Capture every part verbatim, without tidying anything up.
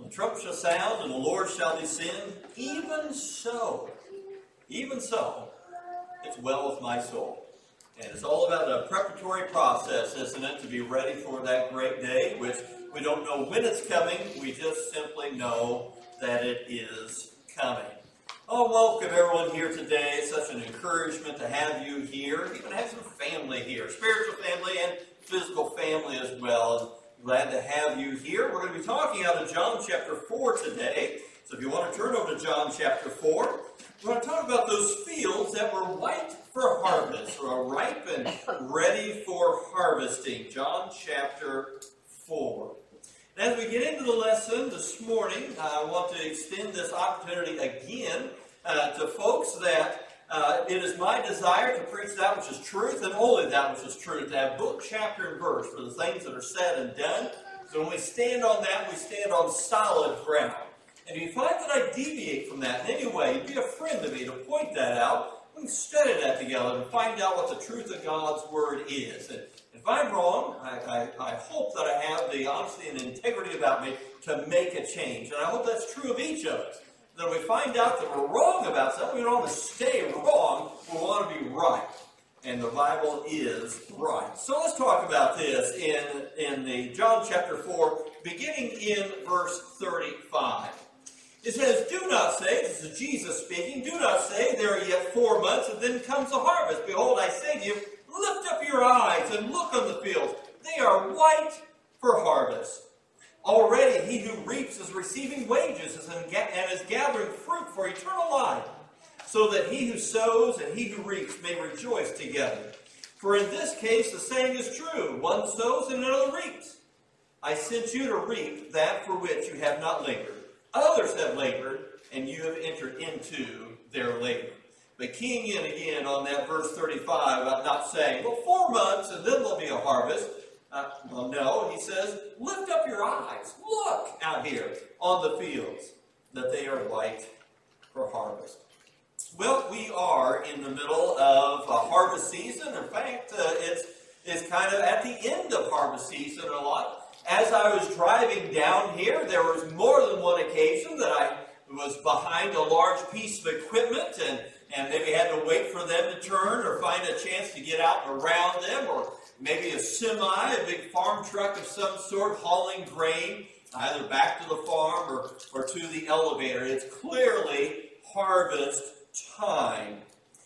The trumpet shall sound, and the Lord shall descend. Even so, even so, it's well with my soul. And it's all about a preparatory process, isn't it, to be ready for that great day, which we don't know when it's coming. We just simply know that it is coming. Oh, welcome everyone here today. It's such an encouragement to have you here. Even have some family here, spiritual family and physical family as well. And glad to have you here. We're going to be talking out of John chapter four today. So if you want to turn over to John chapter four, we're going to talk about those fields that were white for harvest, or are ripe and ready for harvesting. John chapter four. And as we get into the lesson this morning, I want to extend this opportunity again uh, to folks that uh, it is my desire to preach that which is truth and only that which is truth, to have book, chapter, and verse for the things that are said and done. So when we stand on that, we stand on solid ground. And if you find that I deviate from that in any way, be a friend to me to point that out. We can study that together and find out what the truth of God's Word is. And if I'm wrong, I, I, I hope that I have the honesty and integrity about me to make a change. And I hope that's true of each of us. That we find out that we're wrong about something, we don't want to stay wrong, we want to be right. And the Bible is right. So let's talk about this in, in the John chapter four, beginning in verse thirty-five. It says, do not say, this is Jesus speaking, do not say, there are yet four months, and then comes the harvest. Behold, I say to you, lift up your eyes and look on the fields. They are white for harvest. Already he who reaps is receiving wages and is gathering fruit for eternal life, so that he who sows and he who reaps may rejoice together. For in this case the saying is true, one sows and another reaps. I sent you to reap that for which you have not labored. Others have labored, and you have entered into their labor. But keying in again on that verse thirty-five about not saying, well, four months and then there'll be a harvest. Uh, well, no, he says, lift up your eyes. Look out here on the fields that they are white for harvest. Well, we are in the middle of a harvest season. In fact, uh, it's, it's kind of at the end of harvest season a lot. As I was driving down here, there was more than one occasion that I was behind a large piece of equipment and, and maybe had to wait for them to turn or find a chance to get out and around them, or maybe a semi, a big farm truck of some sort hauling grain, either back to the farm or, or to the elevator. It's clearly harvest time.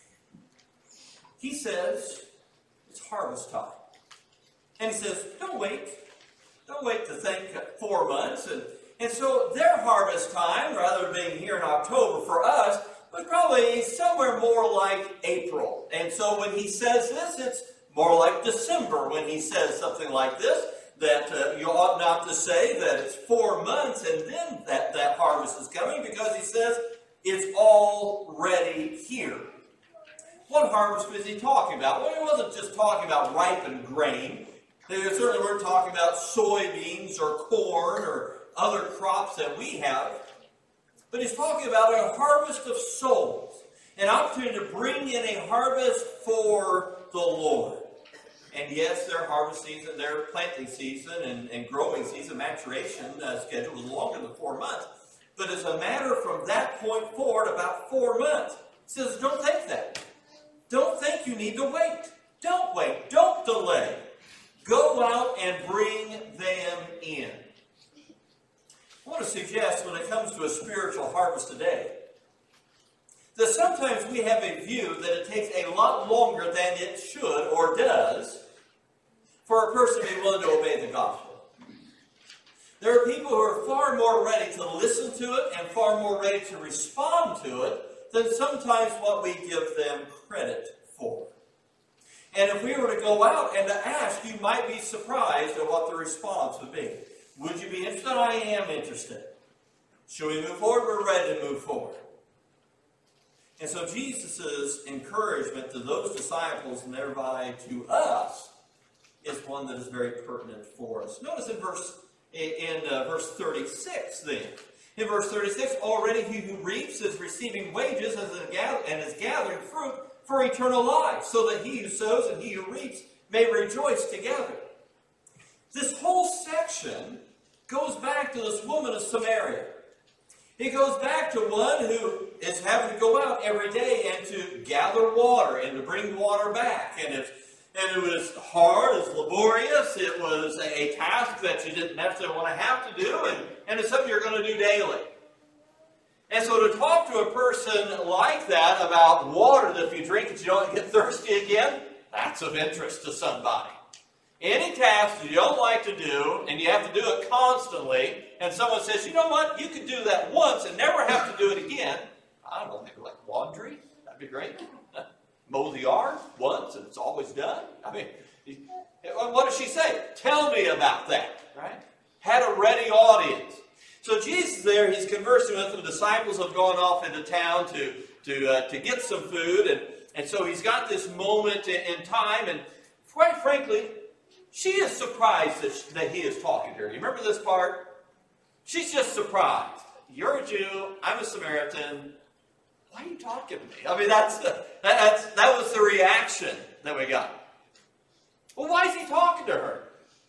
He says it's harvest time. And he says, don't wait. Don't wait to think four months. And, and so their harvest time, rather than being here in October for us, was probably somewhere more like April. And so when he says this, it's more like December when he says something like this, that uh, you ought not to say that it's four months and then that, that harvest is coming, because he says it's already here. What harvest was he talking about? Well, he wasn't just talking about ripened grain. They certainly weren't talking about soybeans or corn or other crops that we have. But he's talking about a harvest of souls. An opportunity to bring in a harvest for the Lord. And yes, their harvest season, their planting season and, and growing season, maturation uh, schedule was longer than four months. But as a matter from that point forward, about four months. He says, don't think that. Don't think you need to wait. Don't wait. Don't delay. Go out and bring them in. I want to suggest when it comes to a spiritual harvest today, that sometimes we have a view that it takes a lot longer than it should or does for a person to be willing to obey the gospel. There are people who are far more ready to listen to it and far more ready to respond to it than sometimes what we give them credit for. And if we were to go out and to ask, you might be surprised at what the response would be. Would you be interested? I am interested. Should we move forward? We're ready to move forward. And so Jesus' encouragement to those disciples and thereby to us is one that is very pertinent for us. Notice in verse in uh, verse thirty-six then. In verse thirty-six, already he who reaps is receiving wages and is gathering fruit for eternal life, so that he who sows and he who reaps may rejoice together. This whole section goes back to this woman of Samaria. He goes back to one who is having to go out every day and to gather water and to bring water back. And if And it was hard, it was laborious, it was a task that you didn't necessarily want to have to do, and, and it's something you're going to do daily. And so to talk to a person like that about water that if you drink it you don't get thirsty again, that's of interest to somebody. Any task that you don't like to do, and you have to do it constantly, and someone says, you know what, you could do that once and never have to do it again. I don't know, maybe like laundry, that'd be great. Mow the yard once and it's always done. I mean, what does she say? Tell me about that, right? Had a ready audience. So Jesus is there, he's conversing with them. The disciples have gone off into town to, to, uh, to get some food. And, and so he's got this moment in, in time. And quite frankly, she is surprised that, she, that he is talking to her. You remember this part? She's just surprised. You're a Jew, I'm a Samaritan. Why are you talking to me? I mean, that's, that's that was the reaction that we got. Well, why is he talking to her?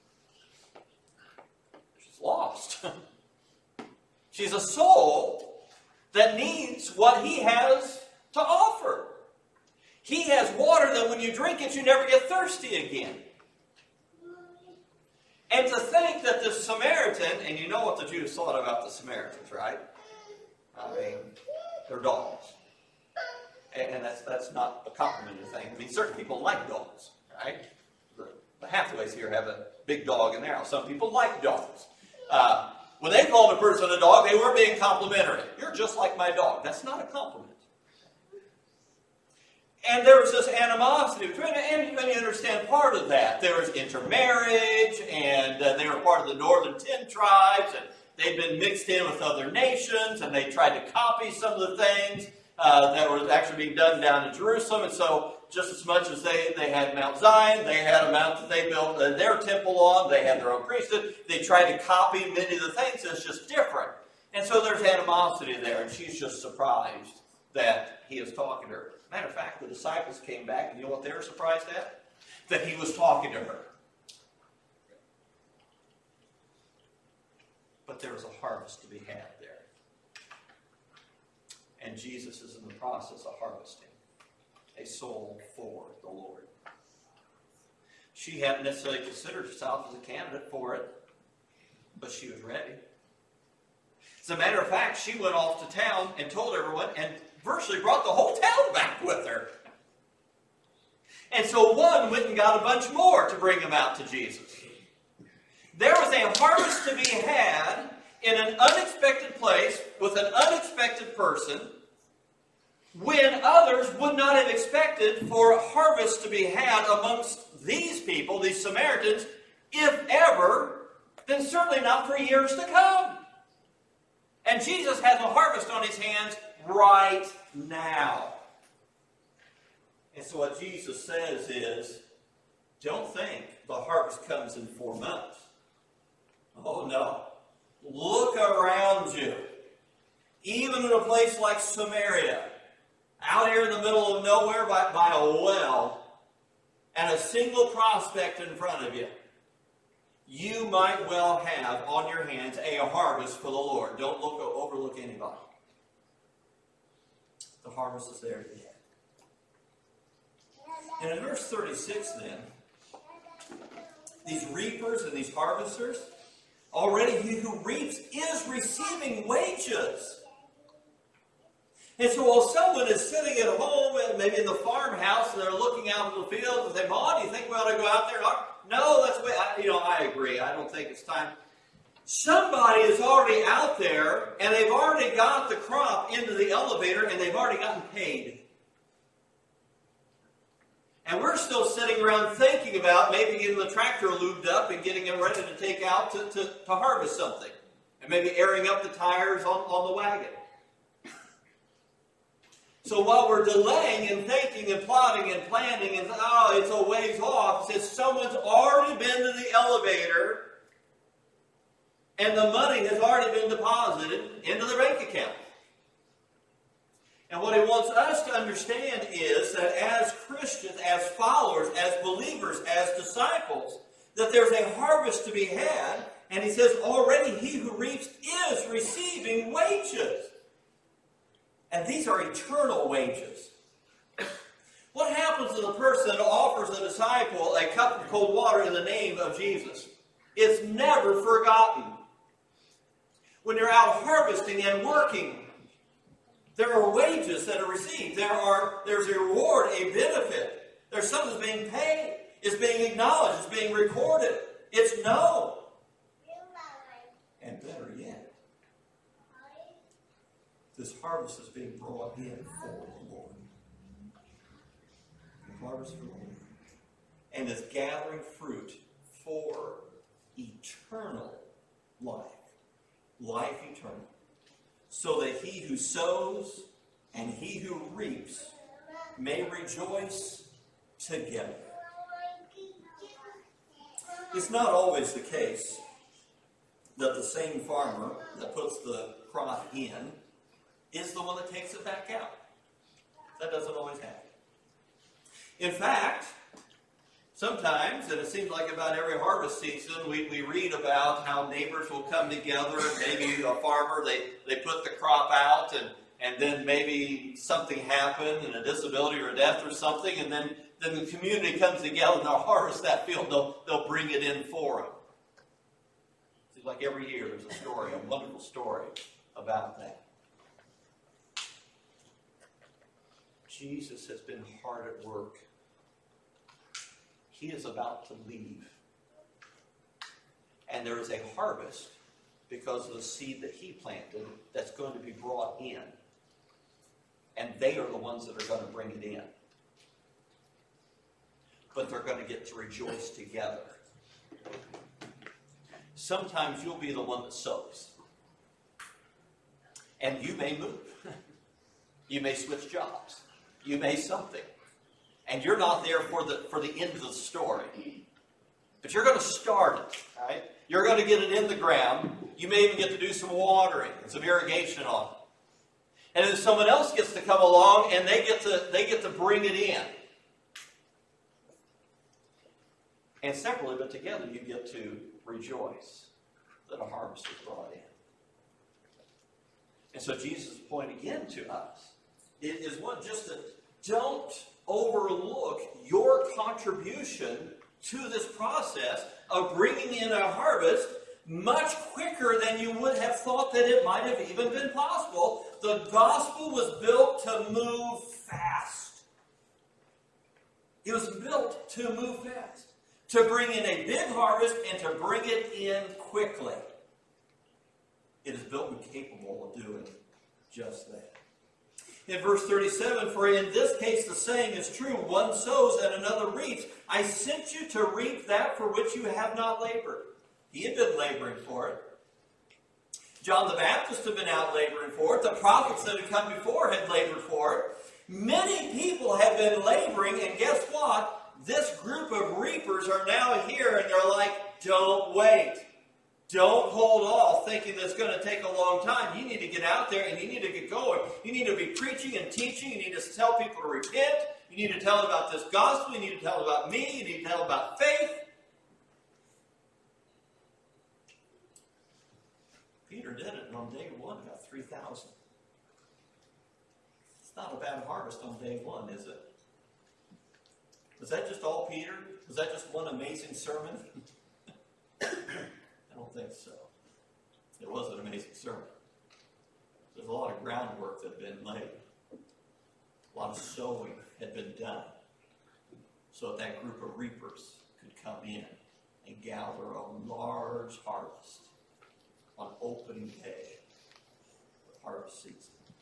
She's lost. She's a soul that needs what he has to offer. He has water that when you drink it, you never get thirsty again. And to think that the Samaritan, and you know what the Jews thought about the Samaritans, right? I mean, they're dogs. And that's that's not a complimentary thing. I mean, certain people like dogs, right? The, the Hathaways here have a big dog in their house. Some people like dogs. Uh, when they called a person a dog, they were being complimentary. You're just like my dog. That's not a compliment. And there was this animosity between them, and you understand part of that. There was intermarriage, and uh, they were part of the northern ten tribes, and they'd been mixed in with other nations, and they tried to copy some of the things uh, that were actually being done down in Jerusalem. And so just as much as they, they had Mount Zion, they had a mount that they built uh, their temple on, they had their own priesthood, they tried to copy many of the things, it's just different. And so there's animosity there, and she's just surprised that he is talking to her. Matter of fact, the disciples came back, and you know what they were surprised at? That he was talking to her. But there was a harvest to be had there. And Jesus is in the process of harvesting a soul for the Lord. She hadn't necessarily considered herself as a candidate for it, but she was ready. As a matter of fact, she went off to town and told everyone, and virtually brought the whole town back with her. And so one went and got a bunch more to bring them out to Jesus. There was a harvest to be had in an unexpected place with an unexpected person when others would not have expected for a harvest to be had amongst these people, these Samaritans, if ever, then certainly not for years to come. And Jesus has a harvest on his hands right now. And so what Jesus says is, don't think the harvest comes in four months. Oh no. Look around you. Even in a place like Samaria, out here in the middle of nowhere by, by a well, and a single prospect in front of you, you might well have on your hands a harvest for the Lord. Don't look overlook anybody. The harvest is there to be had. And in verse thirty-six then, these reapers and these harvesters, already he who reaps is receiving wages. And so while someone is sitting at home, and maybe in the farmhouse, and they're looking out in the field, and they say, "Mom, do you think we ought to go out there?" No, that's way. I, you know, I agree. I don't think it's time. Somebody is already out there, and they've already got the crop into the elevator, and they've already gotten paid. And we're still sitting around thinking about maybe getting the tractor lubed up and getting it ready to take out to, to, to harvest something. And maybe airing up the tires on, on the wagon. So while we're delaying and thinking and plotting and planning and, oh, it's a ways off, it says someone's already been to the elevator and the money has already been deposited into the bank account. And what he wants us to understand is that as Christians, as followers, as believers, as disciples, that there's a harvest to be had, And he says, already he who reaps is receiving wages. And these are eternal wages. What happens to the person that offers a disciple a cup of cold water in the name of Jesus? It's never forgotten. When you're out harvesting and working, there are wages that are received. There are, there's a reward, a benefit. There's something that's being paid. It's being acknowledged. It's being recorded. It's known. And better yet, this harvest is being brought in for the Lord. The harvest for the Lord. And is gathering fruit for eternal life. Life eternal. So that he who sows and he who reaps may rejoice together. It's not always the case that the same farmer that puts the crop in is the one that takes it back out. That doesn't always happen. In fact, sometimes, and it seems like about every harvest season, we, we read about how neighbors will come together, and maybe a farmer, they, they put the crop out, and, and then maybe something happened, and a disability or a death or something, and then, then the community comes together and they'll harvest that field, they'll, they'll bring it in for them. Seems like every year there's a story, a wonderful story about that. Jesus has been hard at work. He is about to leave. And there is a harvest because of the seed that he planted that's going to be brought in. And they are the ones that are going to bring it in. But they're going to get to rejoice together. Sometimes you'll be the one that sows. And you may move. You may switch jobs. You may something. And you're not there for the for the end of the story. But you're going to start it, right? You're going to get it in the ground. You may even get to do some watering and some irrigation on it. And then someone else gets to come along and they get to they get to bring it in. And separately, but together, you get to rejoice that a harvest is brought in. And so Jesus' point again to us it is one just that don't overlook your contribution to this process of bringing in a harvest much quicker than you would have thought that it might have even been possible. The gospel was built to move fast. It was built to move fast. To bring in a big harvest and to bring it in quickly. It is built and capable of doing just that. In verse thirty-seven, for in this case the saying is true, one sows and another reaps. I sent you to reap that for which you have not labored. He had been laboring for it. John the Baptist had been out laboring for it. The prophets that had come before had labored for it. Many people have been laboring, and guess what? This group of reapers are now here, and they're like, don't wait. Don't hold off thinking that's going to take a long time. You need to get out there and you need to get going. You need to be preaching and teaching. You need to tell people to repent. You need to tell them about this gospel. You need to tell them about me. You need to tell them about faith. Peter did it, and on day one got three thousand. It's not a bad harvest on day one, is it? Was that just all Peter? Was that just one amazing sermon? I don't think so. It was an amazing sermon. There's a lot of groundwork that had been laid. A lot of sowing had been done so that that group of reapers could come in and gather a large harvest on opening day of harvest season.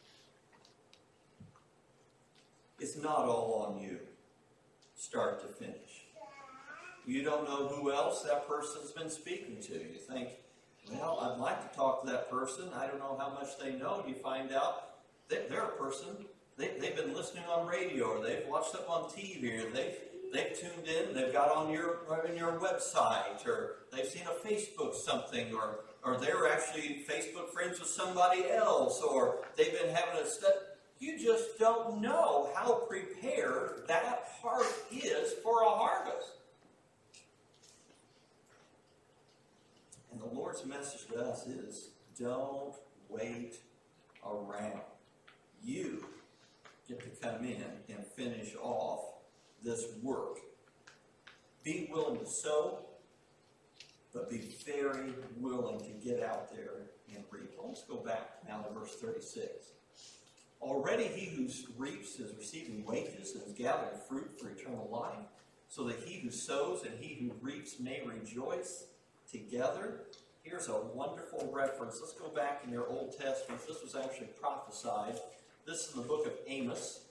It's not all on you, start to finish. You don't know who else that person's been speaking to. You think, well, I'd like to talk to that person. I don't know how much they know. You find out they, they're a person. They, they've been listening on radio, or they've watched up on T V, or they've they've tuned in. They've got on your on your website, or they've seen a Facebook something, or or they're actually Facebook friends with somebody else, or they've been having a study. You just don't know how prepared that heart is for a harvest. And And the Lord's message to us is, don't wait around. You get to come in and finish off this work. Be willing to sow, but be very willing to get out there and reap. Let's go back now to verse thirty-six. Already he who reaps is receiving wages and is gathering fruit for eternal life, so that he who sows and he who reaps may rejoice together. Here's a wonderful reference. Let's go back in your Old Testament. This was actually prophesied. This is in the book of Amos.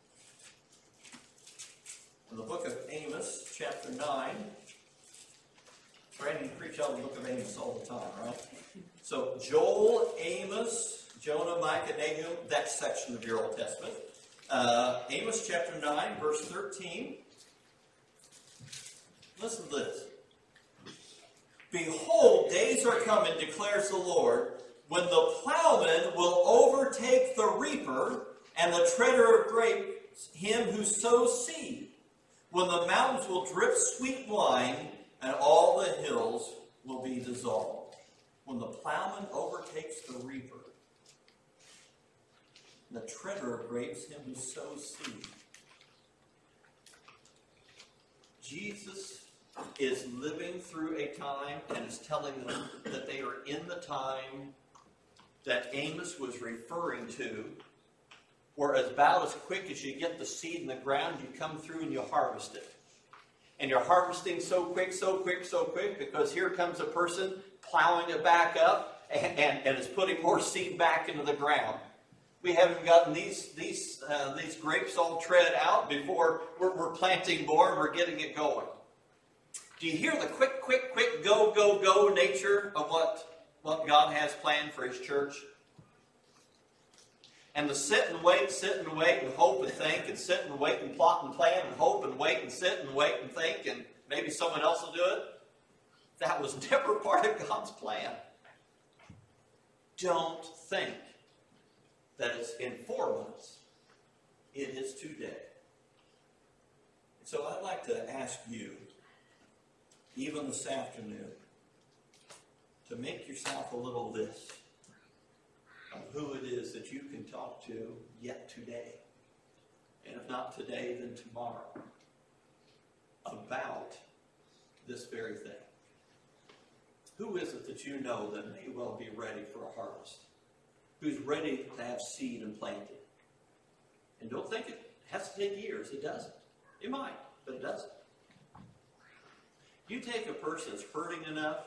In the book of Amos, chapter nine. Randy, you preach out the book of Amos all the time, right? So Joel, Amos, Jonah, Micah, Nahum, that section of your Old Testament. Uh, Amos chapter nine, verse thirteen. Listen to this. Behold, days are coming, declares the Lord, when the plowman will overtake the reaper and the treader of grapes, him who sows seed. When the mountains will drip sweet wine and all the hills will be dissolved. When the plowman overtakes the reaper, the treader of grapes, him who sows seed. Jesus is living through a time and is telling them that they are in the time that Amos was referring to, where as about as quick as you get the seed in the ground, you come through and you harvest it. And you're harvesting so quick, so quick, so quick, because here comes a person plowing it back up and, and, and is putting more seed back into the ground. We haven't gotten these these uh, these grapes all tread out before we're, we're planting more and we're getting it going. Do you hear the quick, quick, quick, go, go, go nature of what, what God has planned for His church? And the sit and wait, sit and wait and hope and think, and sit and wait and plot and plan and hope and wait and sit and wait and think, and maybe someone else will do it. That was never part of God's plan. Don't think that it's in four months. It is today. So I'd like to ask you, even this afternoon, to make yourself a little list of who it is that you can talk to yet today, and if not today, then tomorrow, about this very thing. Who is it that you know that may well be ready for a harvest? Who's ready to have seed and planted? And don't think it has to take years. It doesn't. It might, but it doesn't. You take a person that's hurting enough,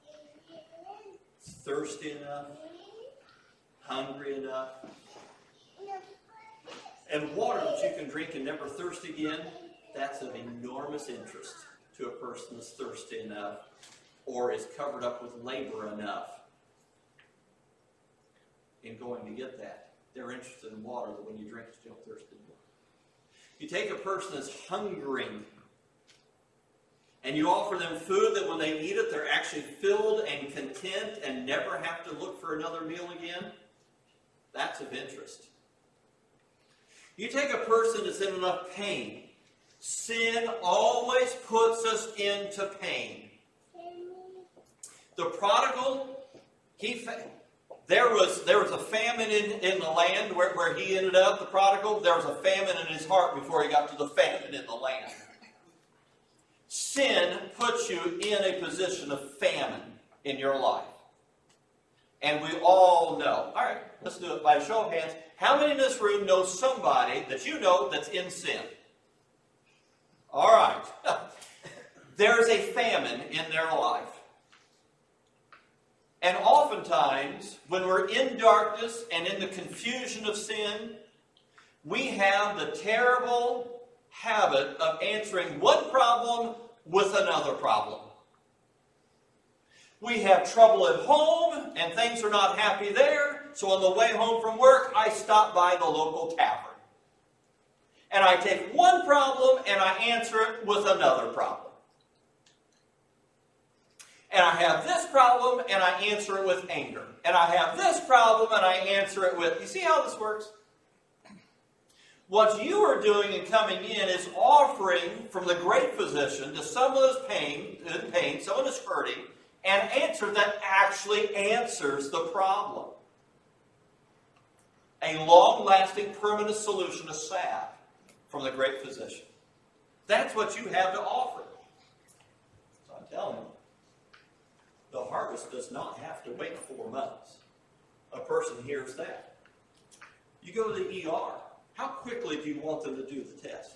thirsty enough, hungry enough, and water that you can drink and never thirst again, that's of enormous interest to a person that's thirsty enough or is covered up with labor enough in going to get that. They're interested in water that when you drink it, you don't thirst anymore. You take a person that's hungering and you offer them food that when they eat it, they're actually filled and content and never have to look for another meal again. That's of interest. You take a person that's in enough pain. Sin always puts us into pain. The prodigal, he there was there was a famine in, in the land where, where he ended up, the prodigal. There was a famine in his heart before he got to the famine in the land. Sin puts you in a position of famine in your life. And we all know. All right, let's do it by a show of hands. How many in this room know somebody that you know that's in sin? All right. There's a famine in their life. And oftentimes, when we're in darkness and in the confusion of sin, we have the terrible habit of answering one problem with another problem. We have trouble at home, and things are not happy there, so on the way home from work, I stop by the local tavern. And I take one problem, and I answer it with another problem. And I have this problem, and I answer it with anger. And I have this problem, and I answer it with... You see how this works? What you are doing and coming in is offering from the great physician to someone who's pain, in pain, someone who's hurting, an answer that actually answers the problem. A long-lasting, permanent solution to salve from the great physician. That's what you have to offer. So I'm telling you, the harvest does not have to wait four months. A person hears that. You go to the E R. How quickly do you want them to do the test?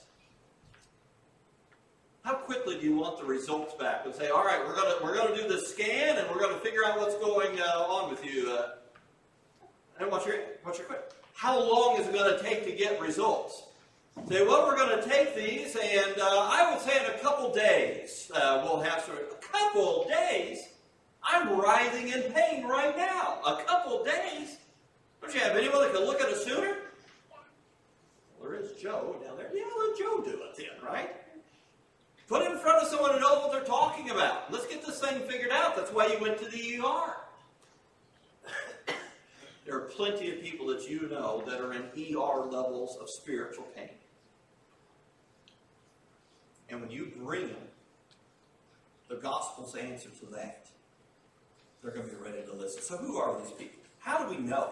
How quickly do you want the results back? And say, all right, we're going to we're going to do the scan and we're going to figure out what's going uh, on with you. Uh, and what's your what's your question? How long is it going to take to get results? Say, well, we're going to take these, and uh, I would say in a couple days uh, we'll have some. A couple days? I'm writhing in pain right now. A couple days? Don't you have anyone that can look at it sooner? Well, there is Joe down there. Yeah, let Joe do it then, right? Put it in front of someone who knows what they're talking about. Let's get this thing figured out. That's why you went to the E R. There are plenty of people that you know that are in E R levels of spiritual pain. And when you bring them the gospel's answer to that, they're going to be ready to listen. So who are these people? How do we know?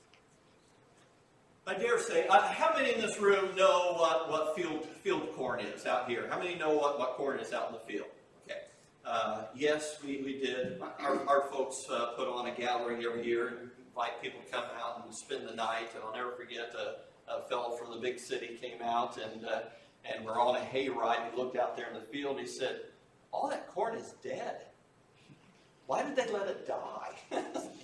I dare say, uh, how many in this room know what, what field, field corn is out here? How many know what, what corn is out in the field? Okay. Uh, yes, we, we did. Our, our folks uh, put on a gathering every year and invite people to come out and spend the night. And I'll never forget a, a fellow from the big city came out and uh, and we're on a hayride. He looked out there in the field. He said, all that corn is dead. Why did they let it die?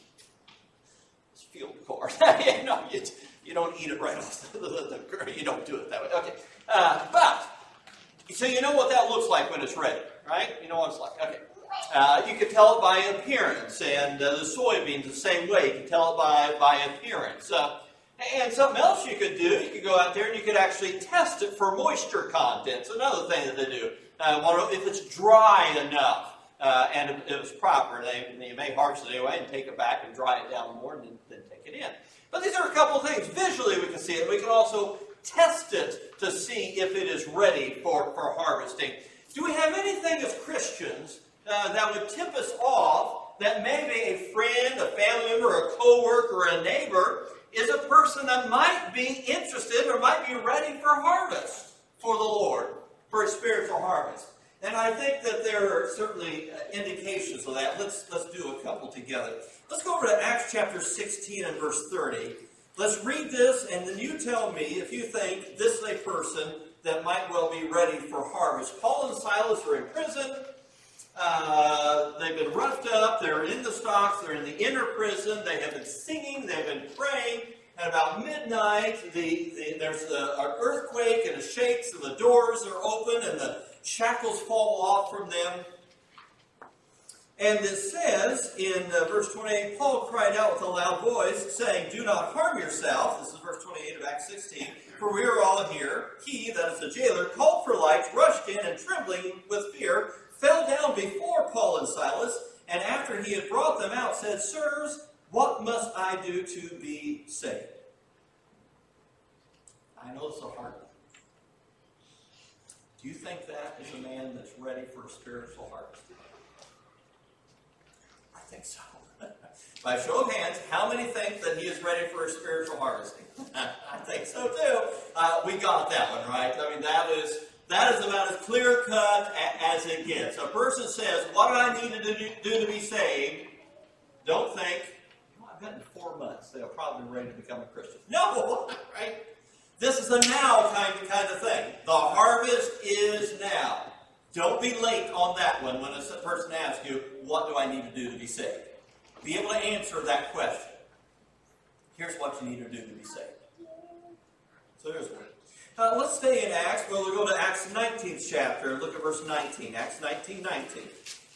It's field corn. you know, you, you don't eat it right off the, the, the you don't do it that way. Okay. Uh, but, so you know what that looks like when it's ready, right? You know what it's like. Okay. Uh, you can tell it by appearance, and uh, the soybeans the same way. You can tell it by, by appearance. Uh, and something else you could do, you could go out there and you could actually test it for moisture content. It's another thing that they do. Uh, if it's dry enough uh, and if it was proper, they, they may harvest it anyway and take it back and dry it down more and then, then take it in. But these are a couple of things. Visually we can see it. We can also test it to see if it is ready for, for harvesting. Do we have anything as Christians uh, that would tip us off that maybe a friend, a family member, a co-worker, or a neighbor is a person that might be interested or might be ready for harvest for the Lord, for a spiritual harvest? And I think that there are certainly indications of that. Let's, let's do a couple together. Let's go over to Acts chapter sixteen and verse thirty. Let's read this, and then you tell me if you think this is a person that might well be ready for harvest. Paul and Silas are in prison. Uh, they've been roughed up. They're in the stocks. They're in the inner prison. They have been singing. They've been praying. At about midnight, the, the, there's a, an earthquake, and it shakes, and the doors are open, and the shackles fall off from them. And it says in uh, verse twenty-eight, Paul cried out with a loud voice, saying, "Do not harm yourself." This is verse twenty-eight of Acts sixteen. "For we are all here." He, that is the jailer, called for lights, rushed in, and trembling with fear, fell down before Paul and Silas, and after he had brought them out, said, "Sirs, what must I do to be saved?" I know it's a hard one. Do you think that is a man that's ready for a spiritual harvest? I think so. By show of hands, how many think that he is ready for a spiritual harvesting? I think so too. Uh, we got that one right. I mean, that is that is about as clear cut as it gets. A person says, "What do I need to do, do to be saved?" Don't think, "Oh, I bet in four months they'll probably be ready to become a Christian." No, right? This is a now kind of kind of thing. The harvest is now. Don't be late on that one when a person asks you, "What do I need to do to be saved?" Be able to answer that question. Here's what you need to do to be saved. So there's one. Uh, let's stay in Acts. Well, we'll go to Acts nineteenth chapter and look at verse nineteen. Acts nineteen, nineteen.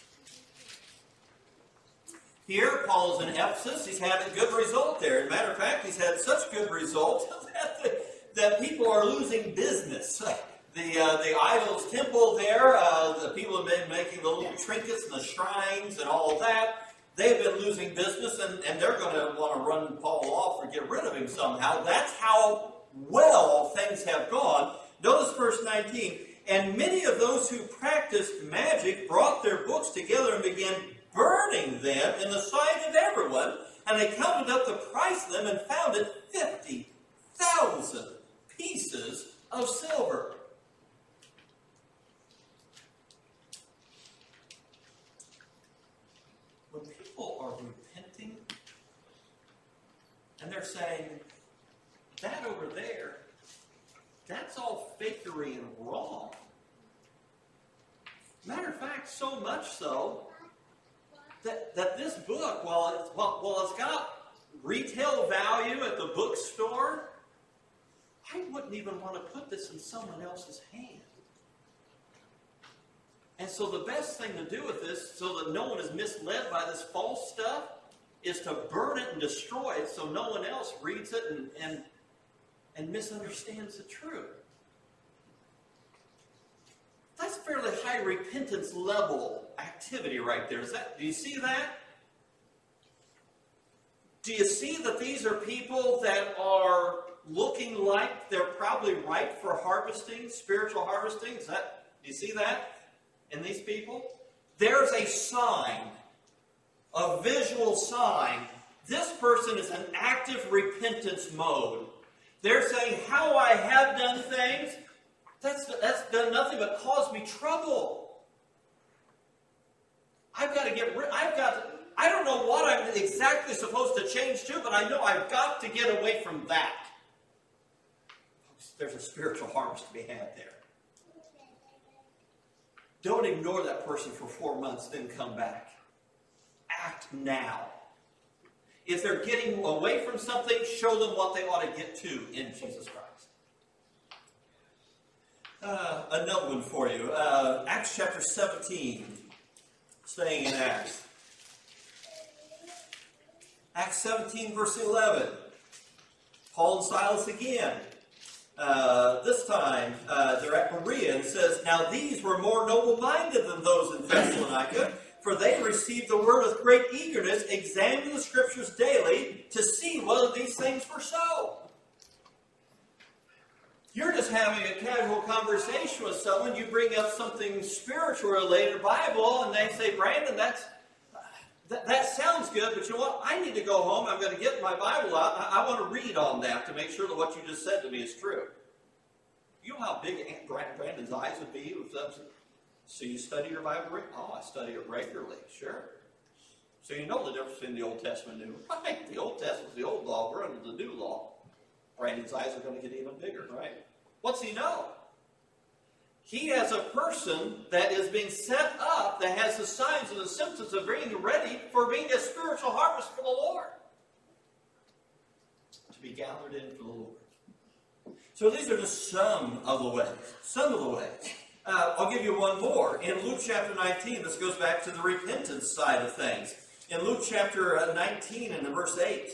Here, Paul is in Ephesus. He's had a good result there. As a matter of fact, he's had such good result that, the, that people are losing business. The uh, the idol's temple there, uh, the people have been making the little trinkets and the shrines and all of that. They've been losing business, and, and they're going to want to run Paul off or get rid of him somehow. That's how well things have gone. Notice verse nineteen. "And many of those who practiced magic brought their books together and began burning them in the sight of everyone. And they counted up the price of them and found it fifty thousand pieces of silver. When people are repenting and they're saying, that over there, that's all fakery and wrong. Matter of fact, so much so that, that this book, while it's, while, while it's got retail value at the bookstore, I wouldn't even want to put this in someone else's hand. And so the best thing to do with this, so that no one is misled by this false stuff, is to burn it and destroy it so no one else reads it and, and, and misunderstands the truth. That's fairly high repentance level activity right there. Is that, do you see that? Do you see that these are people that are looking like they're probably ripe for harvesting, spiritual harvesting? Is that, do you see that in these people? There's a sign, a visual sign. This person is in active repentance mode. They're saying, how I have done things, That's, that's done nothing but cause me trouble. I've got to get rid, I've got to, I don't know what I'm exactly supposed to change to, but I know I've got to get away from that. There's a spiritual harvest to be had there. Don't ignore that person for four months, then come back. Act now. If they're getting away from something, show them what they ought to get to in Jesus Christ. Uh, another one for you. Uh, Acts chapter seventeen. Staying in Acts. Acts seventeen, verse eleven. Paul and Silas again. Uh, this time, uh, they're at Berea, and says, now these were more noble-minded than those in Thessalonica, for they received the word with great eagerness, examining the Scriptures daily to see whether these things were so. You're just having a casual conversation with someone. You bring up something spiritual related, Bible, and they say, Brandon, that's, that, that sounds good, but you know what? I need to go home. I'm going to get my Bible out. I, I want to read on that to make sure that what you just said to me is true. You know how big Aunt Brandon's eyes would be? With them? So you study your Bible? Oh, I study it regularly. Sure. So you know the difference between the Old Testament and the New. Right. The Old Testament's the old law. We're under the new law. Brandon's eyes are going to get even bigger, right? What's he know? He has a person that is being set up that has the signs and the symptoms of being ready for being a spiritual harvest for the Lord. To be gathered in for the Lord. So these are just some of the ways. Some of the ways. Uh, I'll give you one more. In Luke chapter nineteen, this goes back to the repentance side of things. In Luke chapter nineteen and in verse eight.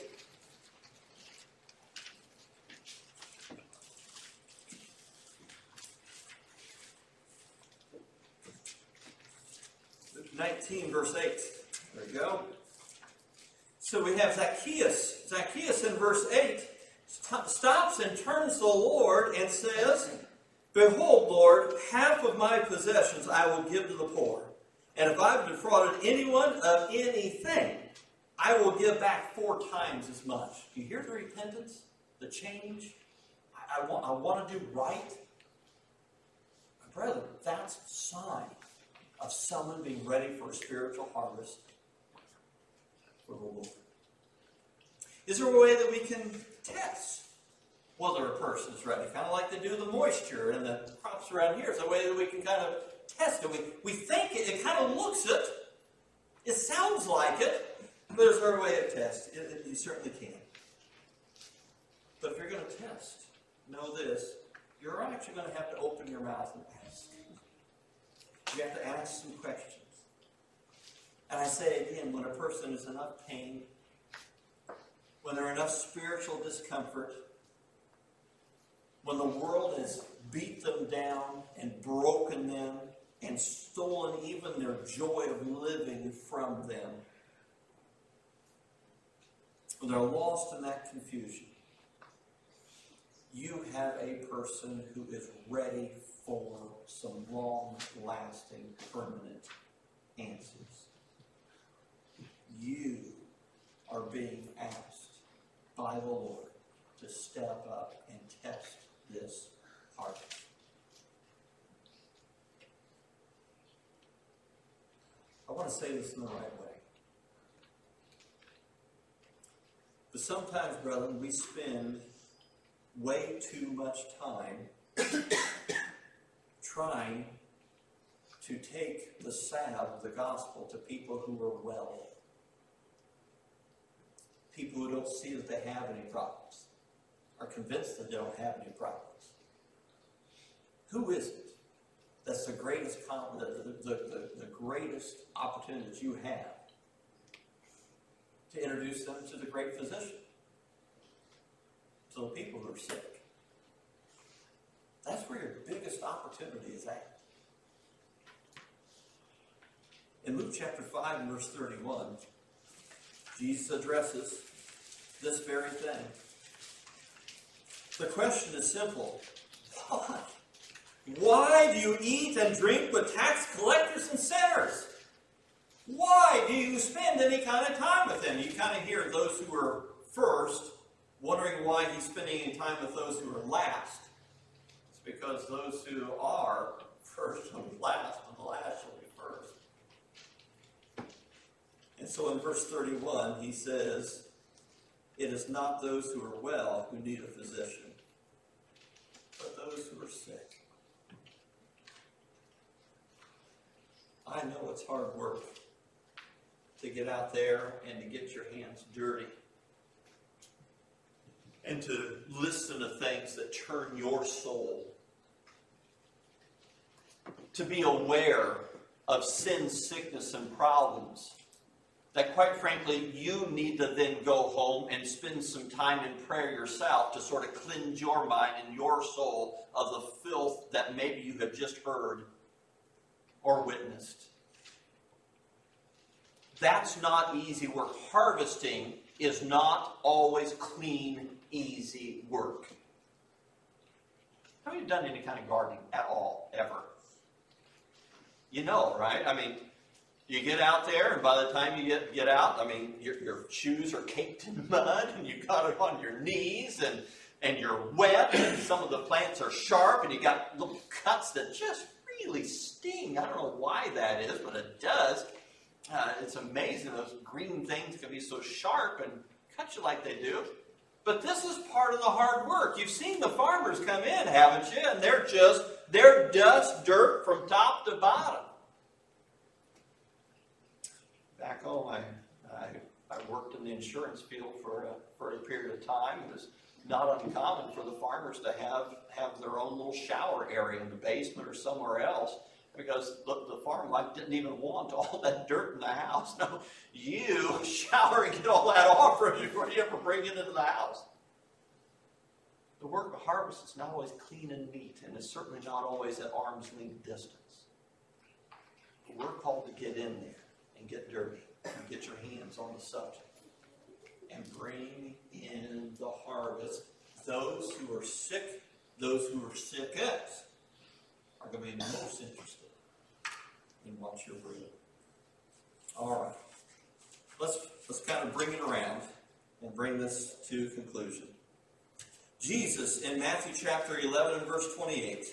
nineteen, verse eight. There we go. So we have Zacchaeus. Zacchaeus in verse eight stops and turns to the Lord and says, behold, Lord, half of my possessions I will give to the poor. And if I've defrauded anyone of anything, I will give back four times as much. Do you hear the repentance? The change? I, I, want, I want to do right. My brother, that's a sign of someone being ready for a spiritual harvest for the Lord. Is there a way that we can test whether a person is ready? Kind of like they do the moisture and the crops around here. Is there a way that we can kind of test it? We, we think it, it kind of looks it. It sounds like it. But is there a way to test? It, it, you certainly can. But if you're going to test, know this. You're actually going to have to open your mouth and ask. You have to ask some questions. And I say again, when a person is in enough pain, when they're in enough spiritual discomfort, when the world has beat them down and broken them and stolen even their joy of living from them, when they're lost in that confusion, you have a person who is ready for some long-lasting, permanent answers. you are being asked by the Lord to step up and test this heart. I want to say this in the right way. But sometimes, brethren, we spend way too much time trying to take the salve of the gospel to people who are well. People who don't see that they have any problems, are convinced that they don't have any problems. Who is it that's the greatest, the, the, the, the greatest opportunity that you have to introduce them to the great physician, to the people who are sick? That's where your biggest opportunity is at. In Luke chapter five and verse thirty-one, Jesus addresses this very thing. The question is simple. Why? Why do you eat and drink with tax collectors and sinners? Why do you spend any kind of time with them? You kind of hear those who are first wondering why he's spending any time with those who are last. It's because those who are first will be last, and the last will be first. And so in verse thirty-one, he says, it is not those who are well who need a physician, but those who are sick. I know it's hard work to get out there and to get your hands dirty and to listen to things that turn your soul, to be aware of sin, sickness, and problems that, quite frankly, you need to then go home and spend some time in prayer yourself to sort of cleanse your mind and your soul of the filth that maybe you have just heard or witnessed. That's not easy work. Harvesting is not always clean, easy work. Have you done any kind of gardening at all, ever? You know, right? I mean, you get out there, and by the time you get, get out, I mean, your, your shoes are caked in mud, and you got it on your knees, and, and you're wet, and some of the plants are sharp, and you got little cuts that just really sting. I don't know why that is, but it does. Uh, it's amazing those green things can be so sharp and cut you like they do. But this is part of the hard work. You've seen the farmers come in, haven't you? And they're just, they're dust, dirt from top to bottom. Back home, I, I, I worked in the insurance field for a, for a period of time. It was not uncommon for the farmers to have, have their own little shower area in the basement or somewhere else, because the, the farm life didn't even want all that dirt in the house. No, you shower and get all that off from you before you ever bring it into the house. The work of harvest is not always clean and neat, and it's certainly not always at arm's length distance. But we're called to get in there and get dirty and get your hands on the subject and bring in the harvest. Those who are sick, those who are sickest, are going to be most interested in what you're bringing. All right. Let's, let's kind of bring it around and bring this to conclusion. Jesus, in Matthew chapter eleven and verse twenty-eight,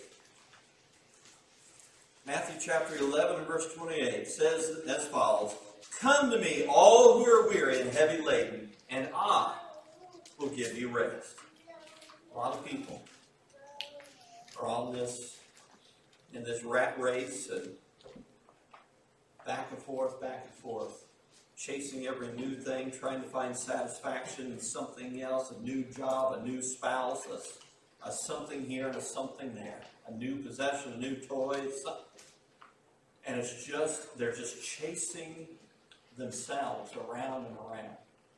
Matthew chapter eleven and verse twenty-eight says as follows, "Come to me, all who are weary and heavy laden, and I will give you rest." A lot of people are on this, in this rat race, and back and forth, back and forth, chasing every new thing, trying to find satisfaction in something else, a new job, a new spouse, a, a something here and a something there, a new possession, a new toy, something. And it's just, they're just chasing themselves around and around.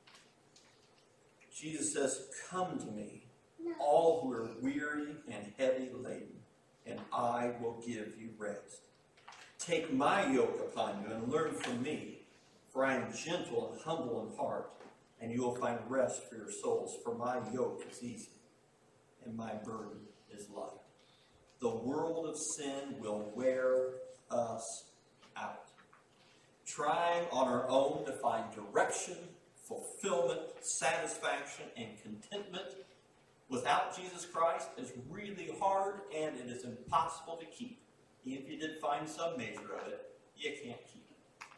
Jesus says, "Come to me, all who are weary and heavy laden, and I will give you rest. Take my yoke upon you and learn from me, for I am gentle and humble in heart, and you will find rest for your souls. For my yoke is easy, and my burden is light." The world of sin will wear us out. trying on our own to find direction, fulfillment, satisfaction, and contentment without Jesus Christ is really hard, and it is impossible to keep. If you did find some measure of it, you can't keep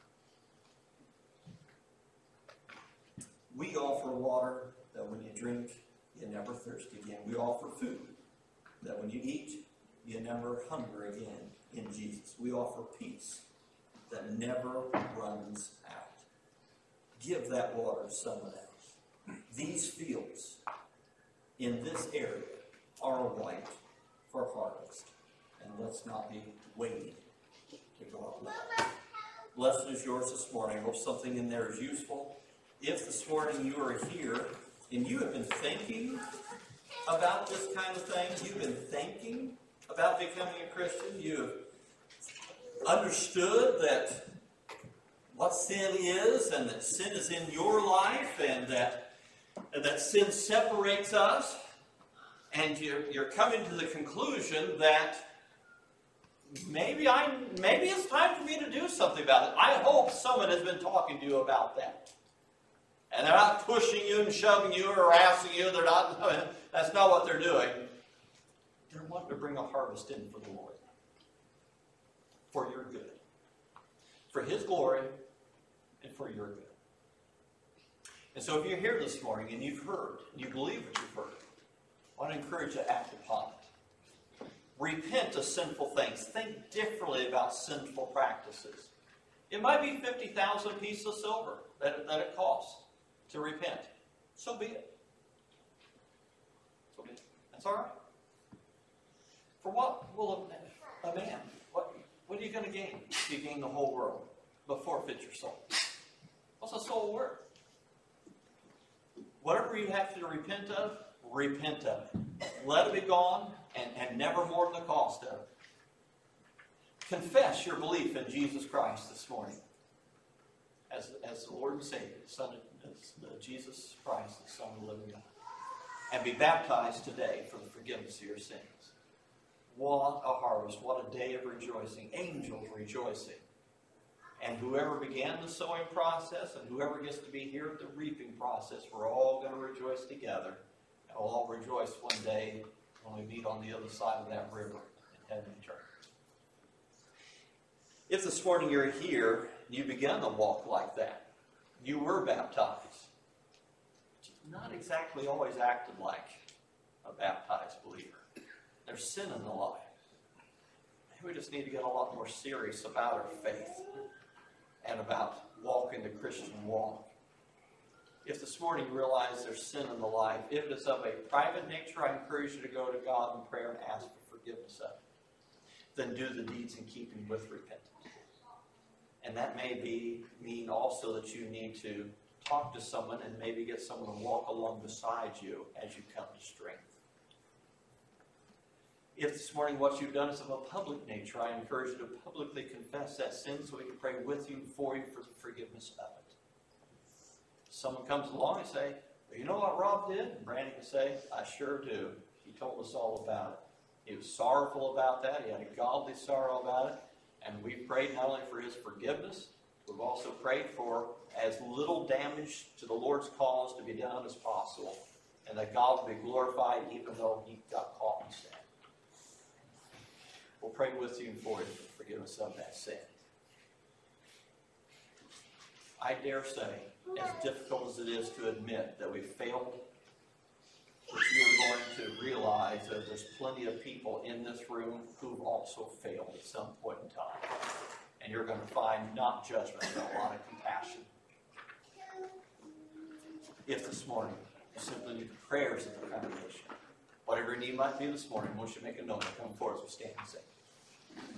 it. We offer water that when you drink, you never thirst again. We offer food that when you eat, you never hunger again in Jesus. We offer peace that never runs out. Give that water to someone else. These fields in this area are white for harvest. And let's not be waiting to go out and loud. Lesson is yours this morning. I hope something in there is useful. If this morning you are here and you have been thinking about this kind of thing, you've been thinking about becoming a Christian, you have understood that what sin is and that sin is in your life and that, and that sin separates us, and you're, you're coming to the conclusion that maybe I maybe it's time for me to do something about it. I hope someone has been talking to you about that. And they're not pushing you and shoving you or harassing you. They're not, that's not what they're doing. They're wanting to bring a harvest in for the Lord. For your good. For His glory and for your good. And so if you're here this morning and you've heard, and you believe what you've heard, I want to encourage you to act upon it. Repent of sinful things. Think differently about sinful practices. It might be fifty thousand pieces of silver that, that it costs to repent. So be it. So be it. That's all right. For what will a, a man, what, what are you going to gain if you gain the whole world but forfeit your soul? What's a soul worth? Whatever you have to repent of, repent of it. Let it be gone, and, and never more than the cost of it. Confess your belief in Jesus Christ this morning as, as the Lord and Savior, the Son of as the Jesus Christ, the Son of the living God. And be baptized today for the forgiveness of your sins. What a harvest, what a day of rejoicing. Angels rejoicing. And whoever began the sowing process and whoever gets to be here at the reaping process, we're all going to rejoice together. And we'll all rejoice one day when we meet on the other side of that river in heaven eternal. If this morning you're here, you began to walk like that. You were baptized. But you've not exactly always acted like a baptized believer. There's sin in the life. Maybe we just need to get a lot more serious about our faith and about walking the Christian walk. If this morning you realize there's sin in the life, if it is of a private nature, I encourage you to go to God in prayer and ask for forgiveness of it. Then do the deeds in keeping with repentance. And that may be mean also that you need to talk to someone and maybe get someone to walk along beside you as you come to strength. If this morning what you've done is of a public nature, I encourage you to publicly confess that sin so we can pray with you and for you for the forgiveness of it. Someone comes along and say, well, you know what Rob did? And Brandon can say, I sure do. He told us all about it. He was sorrowful about that. He had a godly sorrow about it. And we prayed not only for his forgiveness, we've also prayed for as little damage to the Lord's cause to be done as possible. And that God will be glorified even though he got caught in sin. We'll pray with you and for you for forgiveness of that sin. I dare say, as difficult as it is to admit that we've failed, that you're going to realize that there's plenty of people in this room who've also failed at some point in time. And you're going to find not judgment, but a lot of compassion. If this morning you simply need prayers of the congregation, whatever your need might be this morning, we should make a note to come forward as we stand and sing.